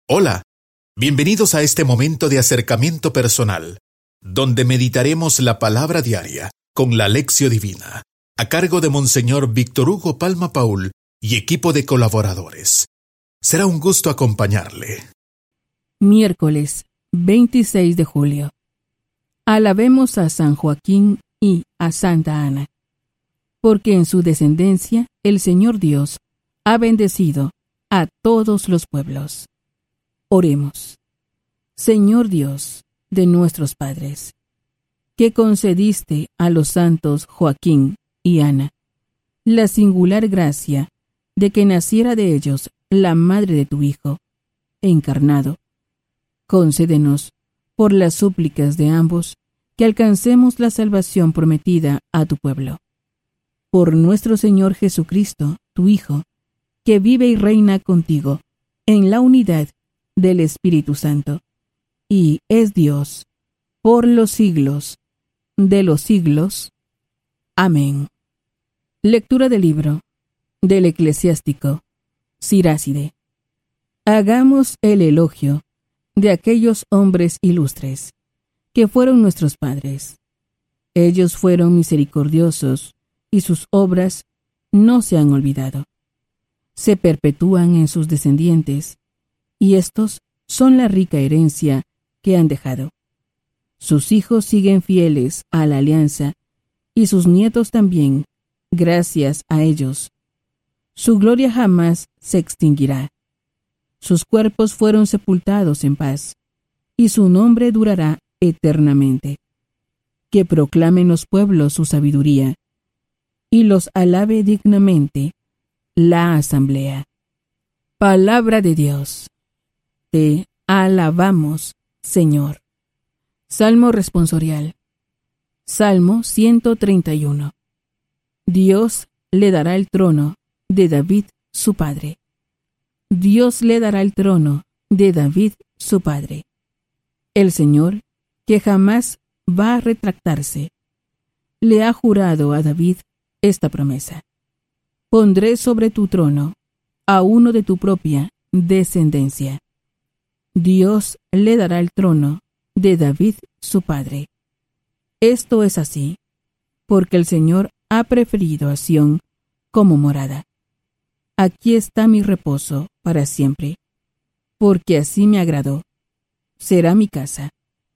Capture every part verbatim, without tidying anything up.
Hola, bienvenidos a este momento de acercamiento personal, donde meditaremos la palabra diaria con la Lección Divina, a cargo de Monseñor Víctor Hugo Palma Paul y equipo de colaboradores. Será un gusto acompañarle. Miércoles veintiséis de julio. Alabemos a San Joaquín y a Santa Ana, porque en su descendencia el Señor Dios ha bendecido a todos los pueblos. Oremos. Señor Dios de nuestros padres, que concediste a los santos Joaquín y Ana la singular gracia de que naciera de ellos la madre de tu Hijo, encarnado, concédenos, por las súplicas de ambos, que alcancemos la salvación prometida a tu pueblo. Por nuestro Señor Jesucristo, tu Hijo, que vive y reina contigo en la unidad del Espíritu Santo, y es Dios por los siglos de los siglos. Amén. Lectura del libro del eclesiástico Siráside. Hagamos el elogio de aquellos hombres ilustres que fueron nuestros padres. Ellos fueron misericordiosos y sus obras no se han olvidado. Se perpetúan en sus descendientes, y estos son la rica herencia que han dejado. Sus hijos siguen fieles a la alianza, y sus nietos también, gracias a ellos. Su gloria jamás se extinguirá. Sus cuerpos fueron sepultados en paz, y su nombre durará eternamente. Que proclamen los pueblos su sabiduría, y los alabe dignamente la asamblea. Palabra de Dios. Te alabamos, Señor. Salmo responsorial. Salmo ciento treinta y uno. Dios le dará el trono de David, su padre. Dios le dará el trono de David, su padre. El Señor, que jamás va a retractarse, le ha jurado a David esta promesa: pondré sobre tu trono a uno de tu propia descendencia. Dios le dará el trono de David, su padre. Esto es así, porque el Señor ha preferido a Sión como morada. Aquí está mi reposo para siempre, porque así me agradó. Será mi casa.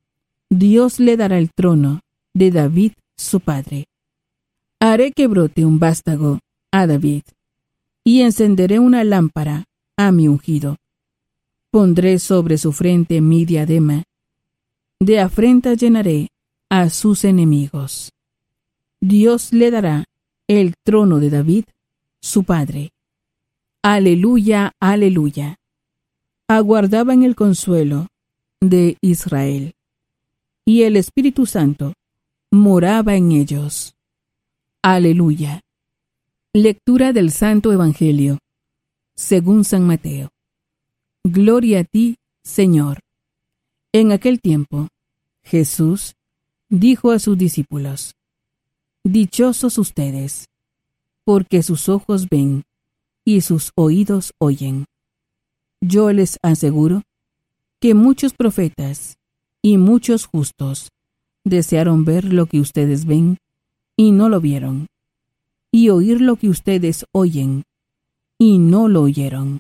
Dios le dará el trono de David, su padre. Haré que brote un vástago a David, y encenderé una lámpara a mi ungido. Pondré sobre su frente mi diadema, de afrenta llenaré a sus enemigos. Dios le dará el trono de David, su padre. Aleluya, aleluya. Aguardaban el consuelo de Israel, y el Espíritu Santo moraba en ellos. Aleluya. Lectura del Santo Evangelio según San Mateo. Gloria a ti, Señor. En aquel tiempo, Jesús dijo a sus discípulos: Dichosos ustedes, porque sus ojos ven y sus oídos oyen. Yo les aseguro que muchos profetas y muchos justos desearon ver lo que ustedes ven y no lo vieron, y oír lo que ustedes oyen y no lo oyeron.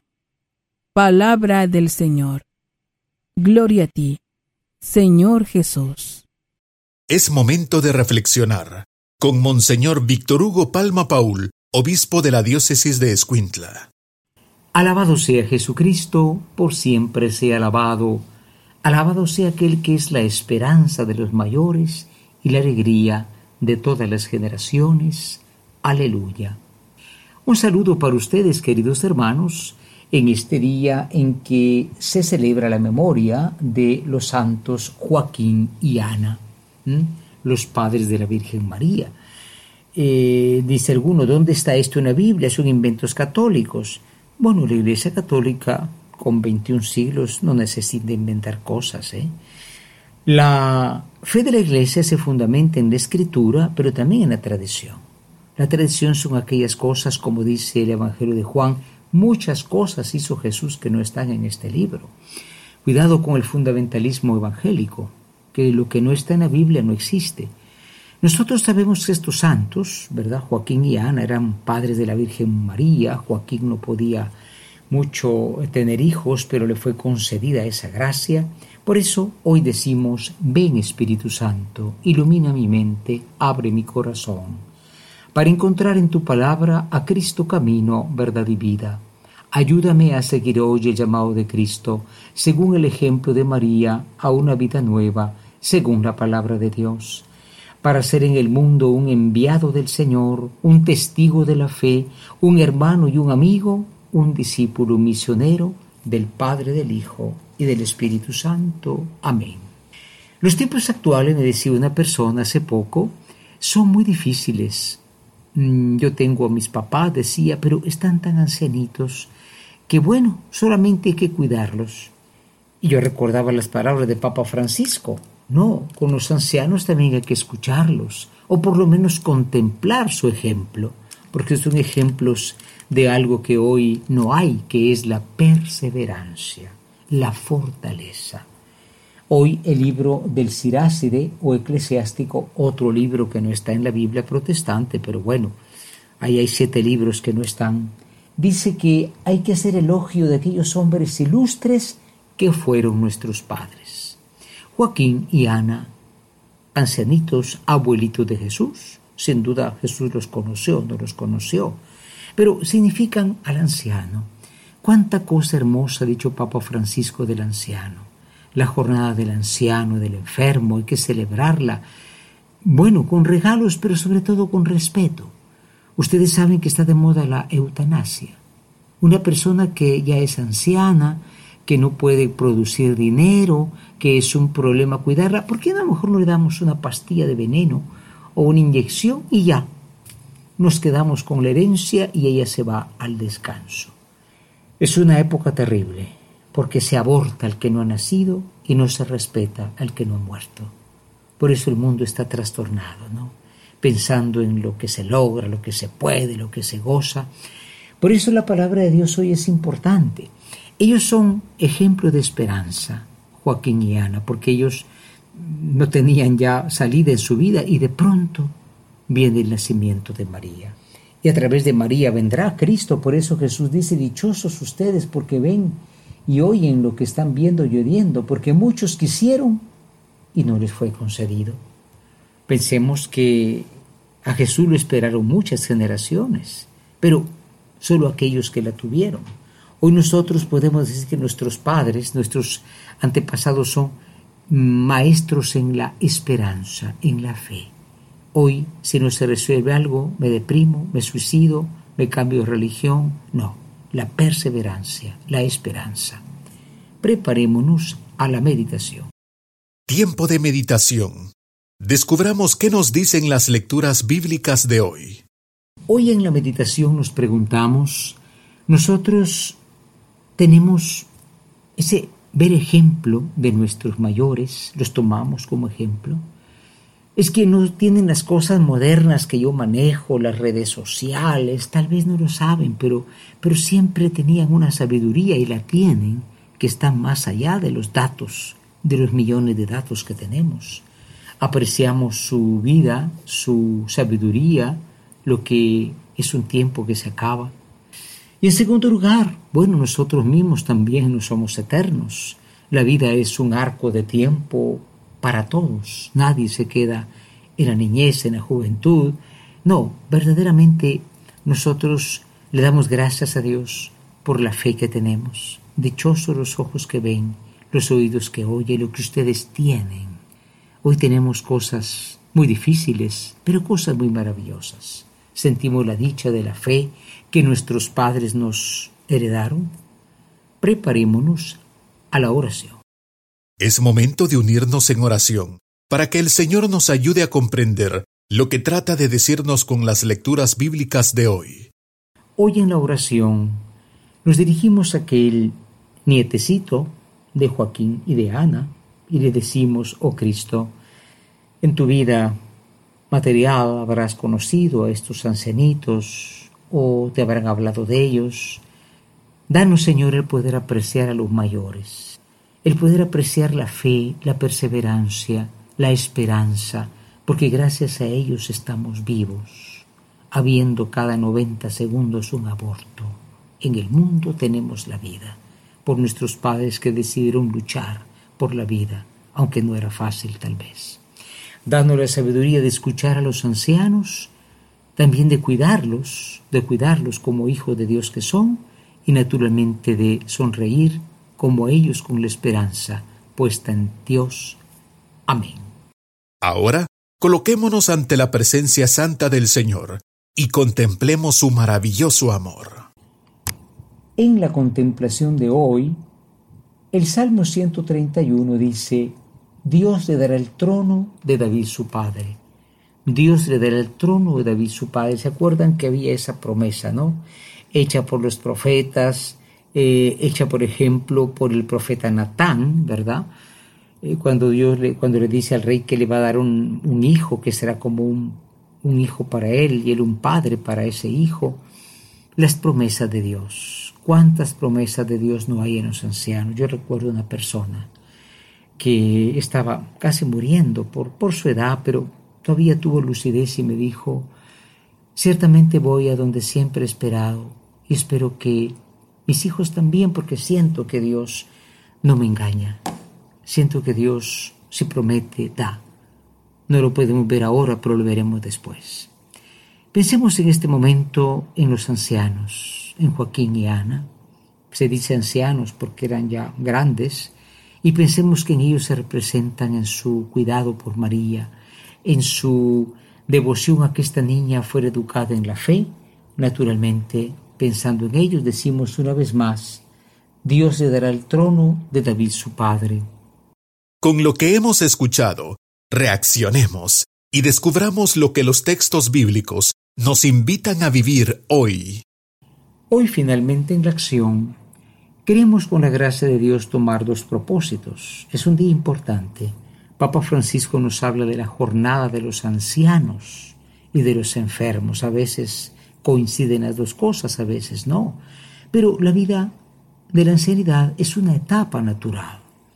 Palabra del Señor. Gloria a ti, Señor Jesús. Es momento de reflexionar con Monseñor Víctor Hugo Palma Paul, obispo de la diócesis de Escuintla. Alabado sea Jesucristo, por siempre sea alabado. Alabado sea aquel que es la esperanza de los mayores y la alegría de todas las generaciones. Aleluya. Un saludo para ustedes, queridos hermanos, en este día en que se celebra la memoria de los santos Joaquín y Ana, ¿m? los padres de la Virgen María. Eh, dice alguno, ¿dónde está esto en la Biblia? Son inventos católicos. Bueno, la Iglesia Católica con veintiún siglos no necesita inventar cosas, ¿eh? La fe de la Iglesia se fundamenta en la Escritura, pero también en la tradición. La tradición son aquellas cosas, como dice el Evangelio de Juan, Muchas cosas hizo Jesús que no están en este libro. Cuidado con el fundamentalismo evangélico, que lo que no está en la Biblia no existe. Nosotros sabemos que estos santos, ¿verdad? Joaquín y Ana eran padres de la Virgen María. Joaquín no podía mucho tener hijos, pero le fue concedida esa gracia. Por eso hoy decimos: ven Espíritu Santo, ilumina mi mente, abre mi corazón, para encontrar en tu palabra a Cristo camino, verdad y vida. Ayúdame a seguir hoy el llamado de Cristo, según el ejemplo de María, a una vida nueva, según la palabra de Dios, para ser en el mundo un enviado del Señor, un testigo de la fe, un hermano y un amigo, un discípulo misionero del Padre, del Hijo y del Espíritu Santo. Amén. Los tiempos actuales, me decía una persona hace poco, son muy difíciles. Yo tengo a mis papás, decía, pero están tan ancianitos que bueno, solamente hay que cuidarlos. Y yo recordaba las palabras de Papa Francisco: no, con los ancianos también hay que escucharlos, o por lo menos contemplar su ejemplo, porque son ejemplos de algo que hoy no hay, que es la perseverancia, la fortaleza. Hoy el libro del Siráside o Eclesiástico, otro libro que no está en la Biblia protestante, pero bueno, ahí hay siete libros que no están, dice que hay que hacer elogio de aquellos hombres ilustres que fueron nuestros padres. Joaquín y Ana, ancianitos, abuelitos de Jesús. Sin duda Jesús los conoció, no los conoció, pero significan al anciano. Cuánta cosa hermosa ha dicho Papa Francisco del anciano. La jornada del anciano, del enfermo, hay que celebrarla, bueno, con regalos, pero sobre todo con respeto. Ustedes saben que está de moda la eutanasia. Una persona que ya es anciana, que no puede producir dinero, que es un problema cuidarla, ¿por qué a lo mejor no le damos una pastilla de veneno o una inyección y ya? Nos quedamos con la herencia y ella se va al descanso. Es una época terrible, porque se aborta al que no ha nacido y no se respeta al que no ha muerto. Por eso el mundo está trastornado, ¿no? Pensando en lo que se logra, lo que se puede, lo que se goza. Por eso la palabra de Dios hoy es importante. Ellos son ejemplo de esperanza, Joaquín y Ana, porque ellos no tenían ya salida en su vida y de pronto viene el nacimiento de María. Y a través de María vendrá Cristo. Por eso Jesús dice: dichosos ustedes porque ven y oyen lo que están viendo y oyendo, porque muchos quisieron y no les fue concedido. Pensemos que a Jesús lo esperaron muchas generaciones, pero solo aquellos que la tuvieron. Hoy nosotros podemos decir que nuestros padres, nuestros antepasados son maestros en la esperanza, en la fe. Hoy, si no se resuelve algo, me deprimo, me suicido, me cambio de religión. No, la perseverancia, la esperanza. Preparémonos a la meditación. Tiempo de meditación. Descubramos qué nos dicen las lecturas bíblicas de hoy. Hoy en la meditación nos preguntamos, nosotros tenemos ese ver ejemplo de nuestros mayores, los tomamos como ejemplo. Es que no tienen las cosas modernas que yo manejo, las redes sociales, tal vez no lo saben, pero, pero siempre tenían una sabiduría y la tienen, que está más allá de los datos, de los millones de datos que tenemos. Apreciamos su vida, su sabiduría, lo que es un tiempo que se acaba. Y en segundo lugar, bueno, nosotros mismos también no somos eternos. La vida es un arco de tiempo para todos. Nadie se queda en la niñez, en la juventud. No, verdaderamente nosotros le damos gracias a Dios por la fe que tenemos. Dichosos los ojos que ven, los oídos que oyen, lo que ustedes tienen. Hoy tenemos cosas muy difíciles, pero cosas muy maravillosas. Sentimos la dicha de la fe que nuestros padres nos heredaron. Preparémonos a la oración. Es momento de unirnos en oración para que el Señor nos ayude a comprender lo que trata de decirnos con las lecturas bíblicas de hoy. Hoy en la oración nos dirigimos a aquel nietecito de Joaquín y de Ana y le decimos: oh Cristo, en tu vida material habrás conocido a estos ancianitos o te habrán hablado de ellos, Danos, Señor, el poder apreciar a los mayores, el poder apreciar la fe, la perseverancia, la esperanza, porque gracias a ellos estamos vivos, habiendo cada noventa segundos un aborto. En el mundo tenemos la vida, por nuestros padres que decidieron luchar por la vida, aunque no era fácil tal vez. Danos la sabiduría de escuchar a los ancianos, también de cuidarlos, de cuidarlos como hijos de Dios que son, y naturalmente de sonreír como ellos con la esperanza puesta en Dios. Amén. Ahora, coloquémonos ante la presencia santa del Señor y contemplemos su maravilloso amor. En la contemplación de hoy, el Salmo ciento treinta y uno dice: Dios le dará el trono de David su padre. Dios le dará el trono de David su padre. ¿Se acuerdan que había esa promesa, no? Hecha por los profetas, eh, hecha por ejemplo por el profeta Natán, ¿verdad? Eh, cuando Dios le, cuando le dice al rey que le va a dar un, un hijo, que será como un, un hijo para él y él un padre para ese hijo. Las promesas de Dios. ¿Cuántas promesas de Dios no hay en los ancianos? Yo recuerdo una persona que estaba casi muriendo por, por su edad, pero todavía tuvo lucidez y me dijo: ciertamente voy a donde siempre he esperado y espero que mis hijos también, porque siento que Dios no me engaña. Siento que Dios, si promete, da. No lo podemos ver ahora, pero lo veremos después. Pensemos en este momento en los ancianos, en Joaquín y Ana. Se dice ancianos porque eran ya grandes, y pensemos que en ellos se representan en su cuidado por María, en su devoción a que esta niña fuera educada en la fe. Naturalmente, pensando en ellos, decimos una vez más: Dios le dará el trono de David su padre. Con lo que hemos escuchado, reaccionemos y descubramos lo que los textos bíblicos nos invitan a vivir hoy. Hoy, finalmente, en la acción, queremos con la gracia de Dios tomar dos propósitos. Es un día importante. Papa Francisco nos habla de la jornada de los ancianos y de los enfermos. A veces coinciden las dos cosas, a veces no. Pero la vida de la ancianidad es una etapa natural.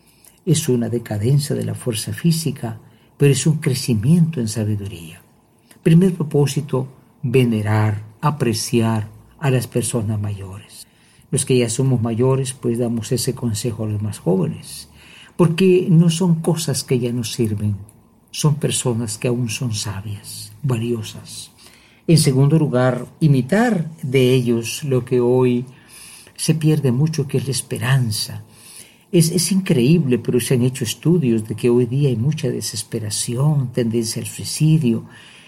Es una decadencia de la fuerza física, pero es un crecimiento en sabiduría. Primer propósito: venerar, apreciar a las personas mayores. Los que ya somos mayores, pues damos ese consejo a los más jóvenes, porque no son cosas que ya nos sirven, son personas que aún son sabias, valiosas. En segundo lugar, imitar de ellos lo que hoy se pierde mucho, que es la esperanza. Es, es increíble, pero se han hecho estudios de que hoy día hay mucha desesperación, tendencia al suicidio,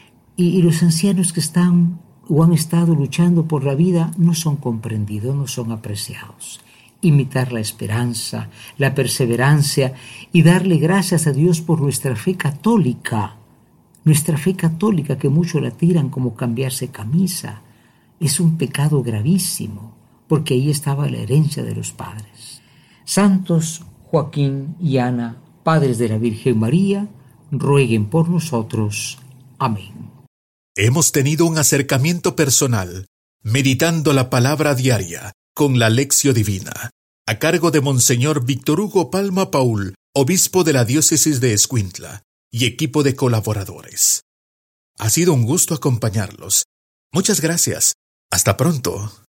y, y los ancianos que están o han estado luchando por la vida no son comprendidos, no son apreciados. Imitar la esperanza, la perseverancia y darle gracias a Dios por nuestra fe católica. Nuestra fe católica, que muchos la tiran como cambiarse camisa, es un pecado gravísimo, porque ahí estaba la herencia de los padres. Santos Joaquín y Ana, padres de la Virgen María, rueguen por nosotros. Amén. Hemos tenido un acercamiento personal, meditando la palabra diaria con la Lección Divina, a cargo de Monseñor Víctor Hugo Palma Paul, obispo de la diócesis de Escuintla, y equipo de colaboradores. Ha sido un gusto acompañarlos. Muchas gracias. Hasta pronto.